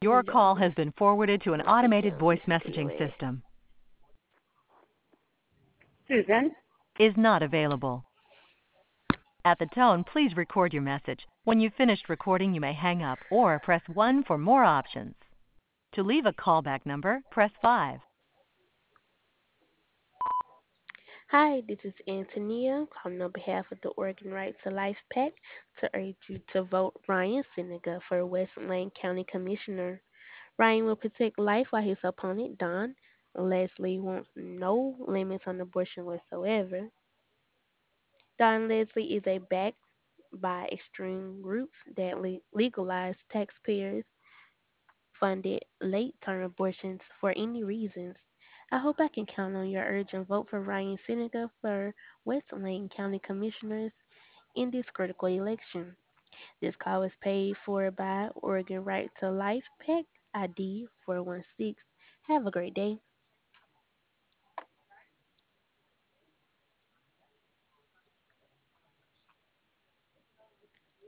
Your call Yo, has been forwarded to an what we automated doing voice this messaging anyway? system. Susan, Is not available. At the tone, please record your message. When you've finished recording, you may hang up or press 1 for more options. To leave a callback number, press 5. Hi, this is Antonia calling on behalf of the Oregon Right to Life PAC to urge you to vote Ryan Seneca for West Lane County Commissioner. Ryan will protect life while his opponent, Don Leslie, wants no limits on abortion whatsoever. Don Leslie is a backed by extreme groups that legalize taxpayers funded late term abortions for any reasons. I hope I can count on your urgent vote for Ryan Seneca for West Lane County Commissioners in this critical election. This call was paid for by Oregon Right to Life PAC ID 416. Have a great day.